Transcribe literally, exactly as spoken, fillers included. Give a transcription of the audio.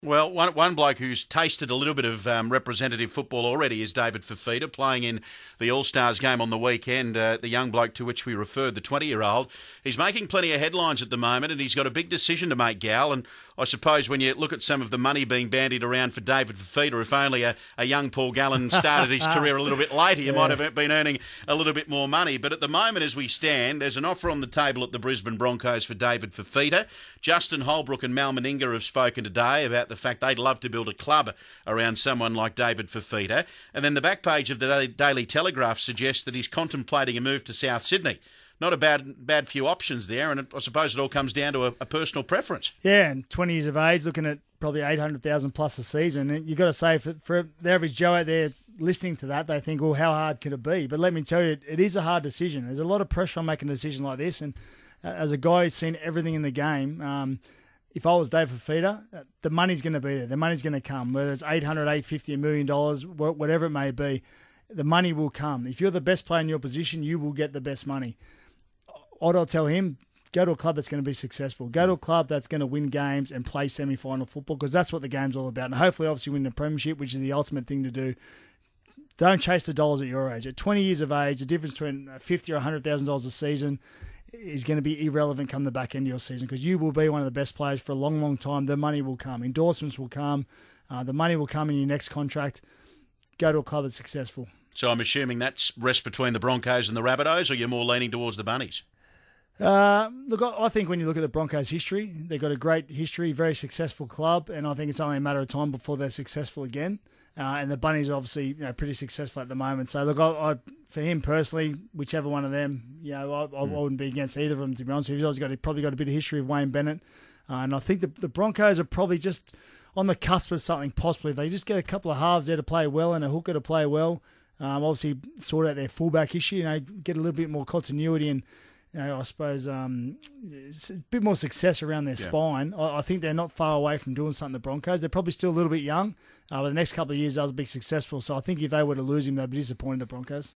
Well, one, one bloke who's tasted a little bit of um, representative football already is David Fifita, playing in the All-Stars game on the weekend. Uh, the young bloke to which we referred, the twenty-year-old. He's making plenty of headlines at the moment, and he's got a big decision to make, Gal. And I suppose when you look at some of the money being bandied around for David Fifita, if only a, a young Paul Gallen started his career a little bit later, you yeah. might have been earning a little bit more money. But at the moment, as we stand, there's an offer on the table at the Brisbane Broncos for David Fifita. Justin Holbrook and Mal Meninga have spoken today about the fact they'd love to build a club around someone like David Fifita. And then the back page of the Daily Telegraph suggests that he's contemplating a move to South Sydney. Not a bad bad few options there, and I suppose it all comes down to a, a personal preference. Yeah, and twenty years of age, looking at probably eight hundred thousand plus a season. And you've got to say, for, for the average Joe out there listening to that, they think, well, how hard could it be? But let me tell you, it is a hard decision. There's a lot of pressure on making a decision like this, and uh, as a guy who's seen everything in the game, um, if I was Dave Fifita, the money's going to be there. The money's going to come, whether it's eight hundred, eight fifty, a million dollars, whatever it may be. The money will come. If you're the best player in your position, you will get the best money. What I'll tell him, go to a club that's going to be successful. Go to a club that's going to win games and play semi-final football, because that's what the game's all about. And hopefully, obviously, win the premiership, which is the ultimate thing to do. Don't chase the dollars at your age. At twenty years of age, the difference between fifty thousand dollars or one hundred thousand dollars a season is going to be irrelevant come the back end of your season, because you will be one of the best players for a long, long time. The money will come. Endorsements will come. Uh, the money will come in your next contract. Go to a club that's successful. So I'm assuming that's rest between the Broncos and the Rabbitohs, or you're more leaning towards the Bunnies? Uh, look, I think when you look at the Broncos' history, they've got a great history, very successful club, and I think it's only a matter of time before they're successful again. Uh, and the Bunnies are obviously, you know, pretty successful at the moment. So, look, I, I, for him personally, whichever one of them, you know, I, I, I wouldn't be against either of them, to be honest. He's always got, probably got a bit of history of Wayne Bennett. Uh, and I think the, the Broncos are probably just on the cusp of something, possibly. If they just get a couple of halves there to play well and a hooker to play well, um, obviously sort out their fullback issue, you know, get a little bit more continuity and, you know, I suppose um, a bit more success around their yeah. spine. I, I think they're not far away from doing something, the Broncos. They're probably still a little bit young, uh, but the next couple of years they'll be successful. So I think if they were to lose him, they'd be disappointed, the Broncos.